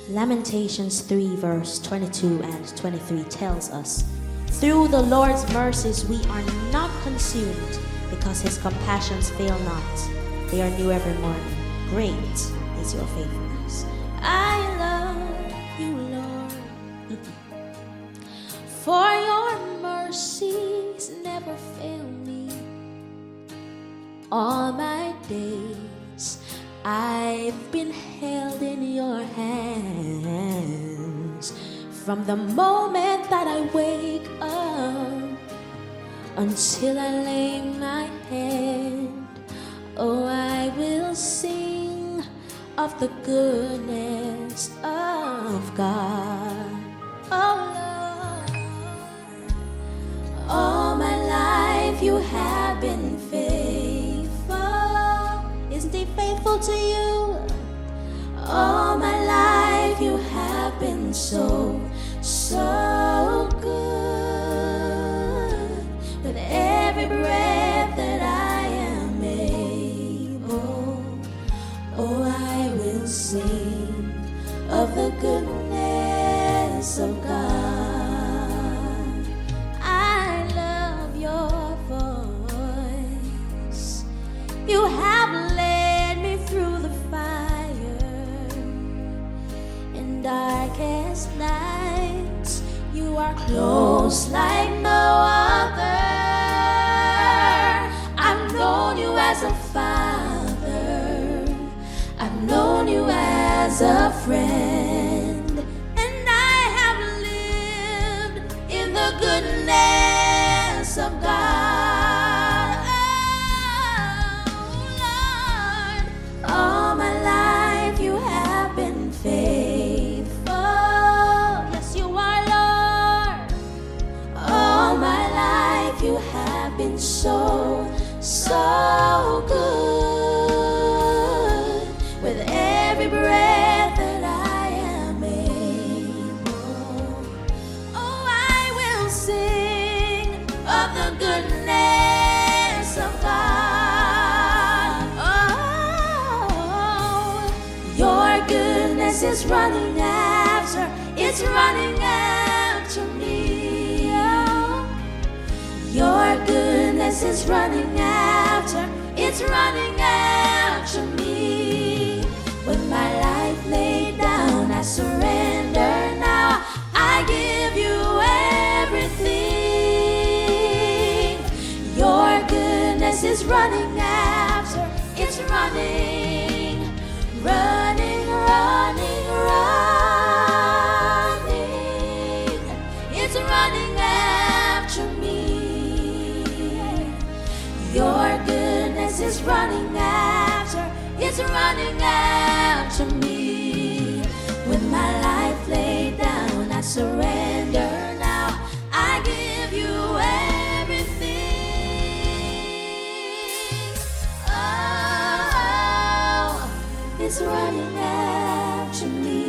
Lamentations 3 verse 22 and 23 tells us, "Through the Lord's mercies we are not consumed, because his compassions fail not. They are new every morning. Great is your faithfulness." I love you, Lord, for your mercies never fail me. All my days I've been held in your hands, from the moment that I wake up until I lay my head. Oh, I will sing of the goodness of God. Oh Lord, all my life you have been faithful. Isn't he faithful to you? All my life you have been so good. With every breath that I am able, oh, I will sing of the goodness of God. I love your voice. You have led me through the fire in darkest nights. You are close like no other. I've known you as a father. I've known you as a friend, and I have lived in the goodness of God. Oh Lord, all my life you have been faithful. Yes, you are, Lord. All my life you have been so good. With every breath that I am able, oh, I will sing of the goodness of God. Oh, your goodness is running after, it's running after me. Oh, your goodness is running after, it's running after me. With my life laid down, I surrender now. I give you everything. Your goodness is running after, it's running, running, running, running. It's running after me. Your goodness is running after, it's running after me. With my life laid down, I surrender now. I give you everything. Oh, it's running after me.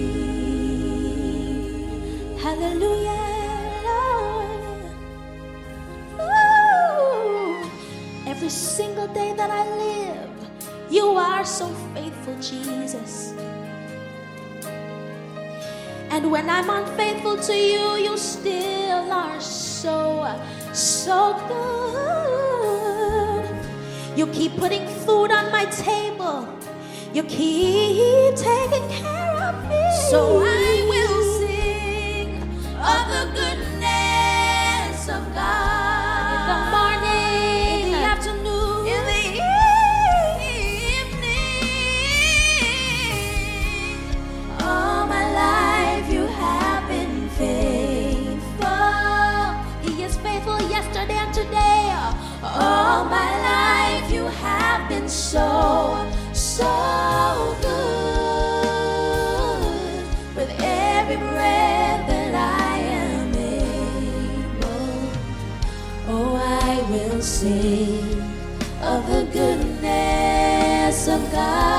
Hallelujah, Lord. Ooh. Every single day that I live, you are so faithful, Jesus. And when I'm unfaithful to you, you still are so good. You keep putting food on my table. You keep taking care of me. So I will sing of the goodness of God. In the morning, in the afternoon, in the evening. All my life you have been faithful. He is faithful yesterday and today. All my life you have been so good. With every breath that I am able, oh, I will sing of the goodness of God.